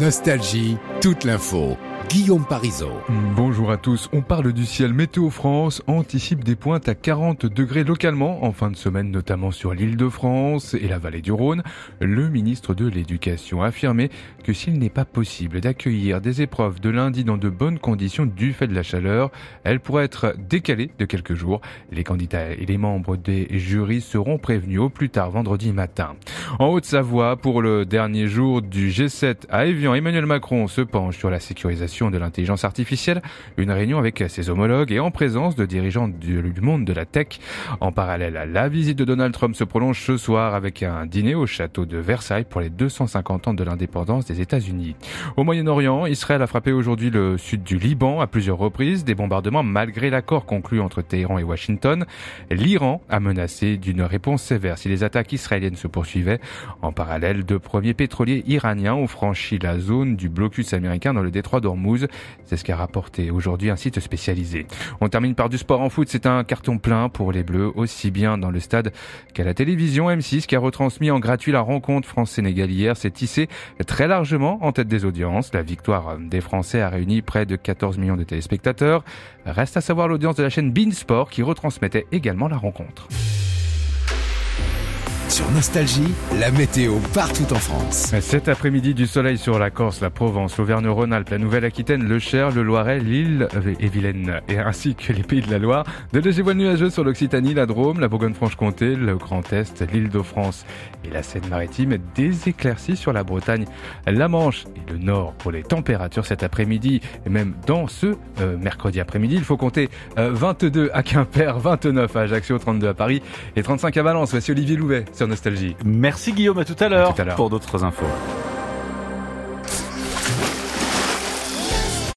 Nostalgie, toute l'info. Guillaume Parisot. Bonjour à tous. On parle du ciel. Météo France anticipe des pointes à 40 degrés localement en fin de semaine, notamment sur l'Île-de-France et la vallée du Rhône. Le ministre de l'Éducation a affirmé que s'il n'est pas possible d'accueillir des épreuves de lundi dans de bonnes conditions du fait de la chaleur, elles pourraient être décalées de quelques jours. Les candidats et les membres des jurys seront prévenus au plus tard vendredi matin. En Haute-Savoie, pour le dernier jour du G7 à Évian, Emmanuel Macron se penche sur la sécurisation de l'intelligence artificielle, une réunion avec ses homologues et en présence de dirigeants du monde de la tech. En parallèle, la visite de Donald Trump se prolonge ce soir avec un dîner au château de Versailles pour les 250 ans de l'indépendance des États-Unis. Au Moyen-Orient, Israël a frappé aujourd'hui le sud du Liban à plusieurs reprises, des bombardements malgré l'accord conclu entre Téhéran et Washington. L'Iran a menacé d'une réponse sévère si les attaques israéliennes se poursuivaient. En parallèle, deux premiers pétroliers iraniens ont franchi la zone du blocus américain dans le détroit d'Ormuz. C'est ce qu'a rapporté aujourd'hui un site spécialisé. On termine par du sport en foot. C'est un carton plein pour les Bleus, aussi bien dans le stade qu'à la télévision. M6 qui a retransmis en gratuit la rencontre France-Sénégal hier s'est tissé très largement en tête des audiences. La victoire des Français a réuni près de 14 millions de téléspectateurs. Reste à savoir l'audience de la chaîne beIN Sport qui retransmettait également la rencontre. Sur Nostalgie, la météo partout en France. Cet après-midi, du soleil sur la Corse, la Provence, l'Auvergne-Rhône-Alpes, la Nouvelle-Aquitaine, le Cher, le Loiret, l'Île et Vilaine, et ainsi que les Pays de la Loire. De légers voiles nuageux sur l'Occitanie, la Drôme, la Bourgogne-Franche-Comté, le Grand Est, l'Île-de-France et la Seine-Maritime. Des éclaircies sur la Bretagne, la Manche et le Nord pour les températures cet après-midi. Et même dans ce mercredi après-midi, il faut compter 22 à Quimper, 29 à Ajaccio, 32 à Paris et 35 à Valence. Voici Olivier Louvet sur Nostalgie. Merci Guillaume, à tout à l'heure pour d'autres infos.